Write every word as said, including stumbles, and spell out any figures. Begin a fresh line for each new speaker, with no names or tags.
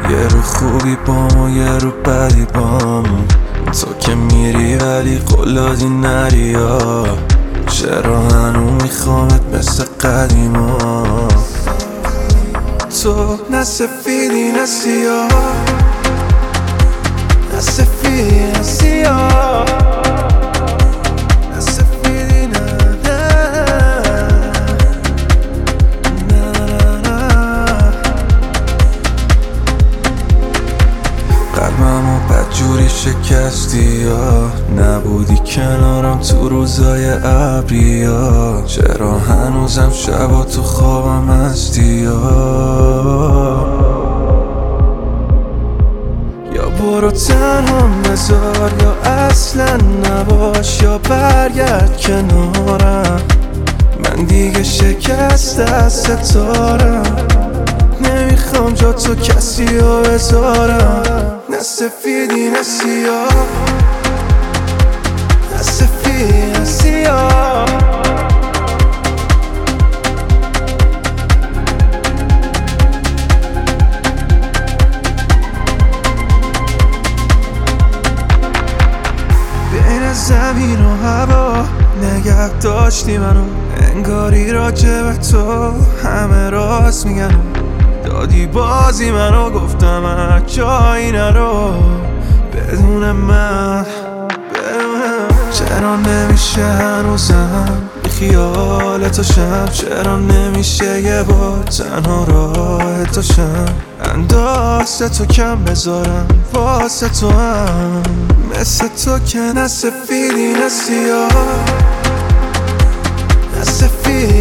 یه رو خوبی بام و یه رو بدی بام. تو که میری ولی قلادی نری ها. چرا هنو میخوامت مثل قدیما؟ تو نه سفیدی نه سیاه، نه سفیدی نه سیاه، نه سفیدی نه نه نه نه. قلبمو بدجوری شکستی یا نبودی کنارم تو روزای ابری یا چرا هنوزم شبا تو خوابم هستی یا یا برو تنهام بذار یا اصلا نباش یا برگرد کنارم. من دیگه شکست از ستارم، نمیخوام جا تو کسی رو بذارم. نه سفیدی نه سیاه، نه سفیدی نه سیاه. بین زمین و هوا نگه داشتی منو، انگاری راجع به تو همه راست میگن. دادی بازی منو گفتم جایی نرو بدون من، بدون من. چرا نمیشه هنوزم بی خیال تو شم؟ چرا نمیشه یه بار تنها راه تو شم؟ اندازه تو کم بذارم واسه تو هم، مثل تو که نه سفیدی نه سیاه، نه سفیدی